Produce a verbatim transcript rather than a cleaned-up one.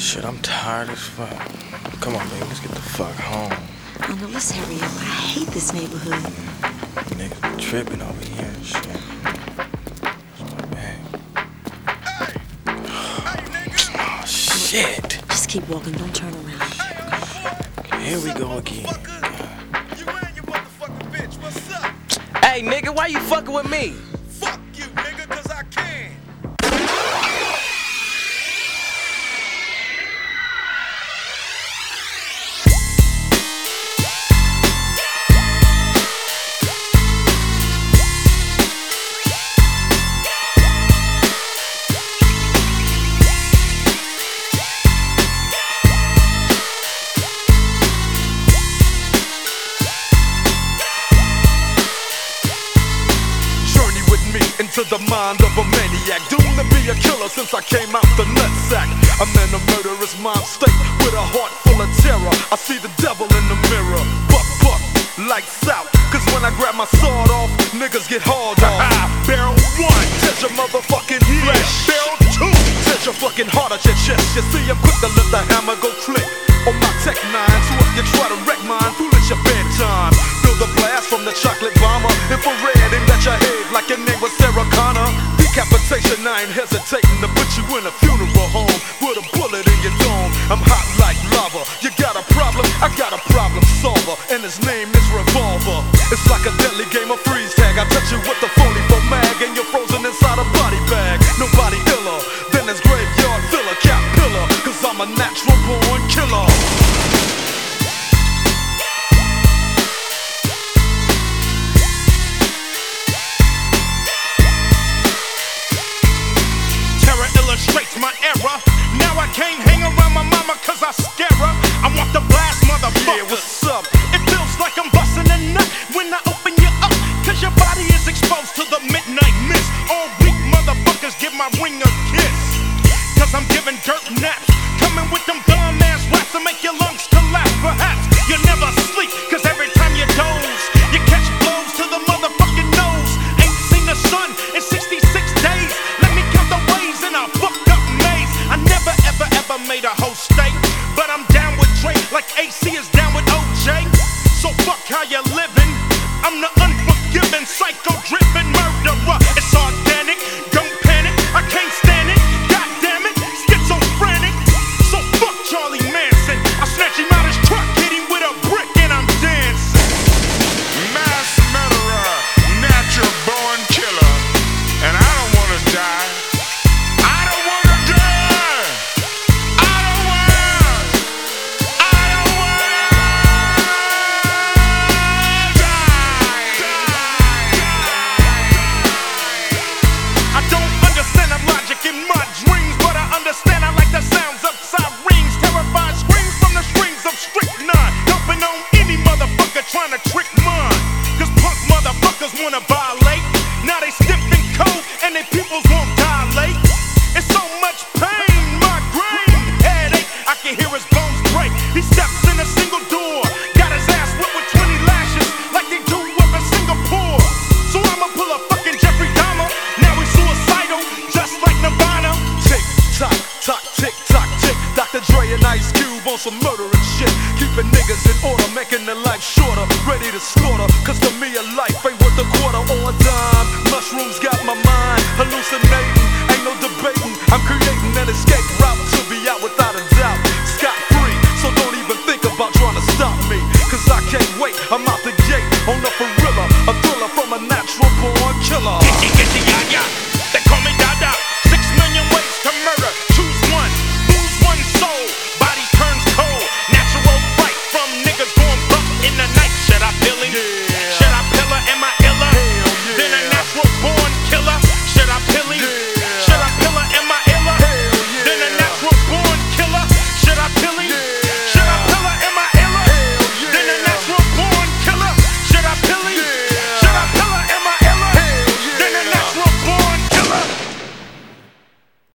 Shit, I'm tired as fuck. Come on, baby, let's get the fuck home. Oh no, let's hurry up. I hate this neighborhood. Niggas tripping over here and shit. That's my bag. Oh, shit. Just keep walking, don't turn around. Here we go again. Hey, nigga, why you fucking with me? Fuck you, nigga, cause I can. Into the mind of a maniac, doomed to be a killer since I came out the nutsack. I'm in a murderous mind state with a heart full of terror. I see the devil in the mirror. Buck, buck, lights out. Cause when I grab my sword off, niggas get hauled off. Barrel one, touch your motherfucking flesh. Barrel two, touch your fucking heart at your chest. You see, I'm quick to let the hammer go click on my tech nine. So if you try to wreck mine, foolish your bedtime. Feel the blast from the chocolate bomber. Infrared aimed at your head like your name was Sarah Connor. Decapitation, I ain't hesitating to put you in a funeral home with a bullet in your dome. I'm hot like lava. You got a problem? I got a problem solver, and his name is Revolver. It's like a deadly game of freeze tag. I touch you with the forty-four mag, and you're frozen inside a body bag. Nobody iller than this graveyard filler, cap pillar. Cause I'm a natural born killer. Illustrates my error. Now I can't hang around my mama cause I scare her. I want the blast, motherfucker. Yeah, what's up? It feels like I'm busting a nut when I open you up, cause your body is exposed to the midnight mist. All weak motherfuckers give my ring a kiss, cause I'm giving dirt naps. Coming with them dumb ass raps to make your lungs collapse. Perhaps you never sleep, cause every time you doze, you catch blows to the motherfucking nose. Ain't seen the sun in sixty-six days. A fucked up maze. I never ever ever made a whole state, but I'm down with Drake like A C is down with O J. So fuck how you living. I'm the unforgiving, psycho-driven murderer. It's organic, don't panic. I can't stand it. God damn it, schizophrenic. So fuck Charlie Manson. I snatch him out his truck, hit him with a brick, and I'm dancing. Mass murderer, natural born killer, and I don't wanna die. Some murdering shit, keeping niggas in order, making their life shorter, ready to slaughter. Cause to me a life ain't worth a quarter or a dime. Mushrooms got my mind hallucinating, ain't no debating. I'm creating an escape route to be out without a doubt, scot free. So don't even think about trying to stop me, cause I can't wait. I'm out the gate on the Ferrilla, a thriller from a natural born killer.